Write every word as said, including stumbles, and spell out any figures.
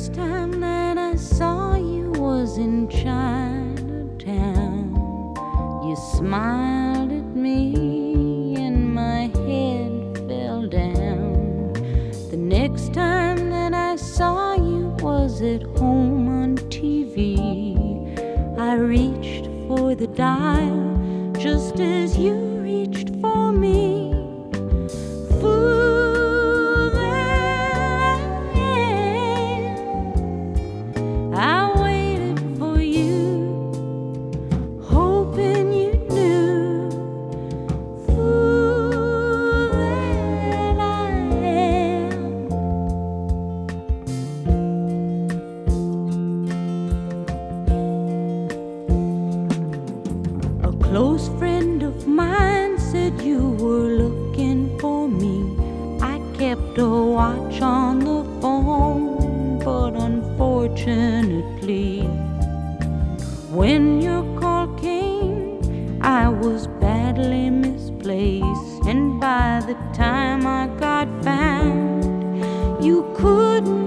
first time that I saw you was in Chinatown. You smiled at me and my head fell down. The next time that I saw you was at home on T V. I reached for the dial just as you reached for me. Fool that I am, I waited for you, hoping you knew. Fool that I am. A close friend of mine said you were looking for me. I kept a watch on the phone, but unfortunately, when your call came, I was badly misplaced. And by the time I got found, you couldn't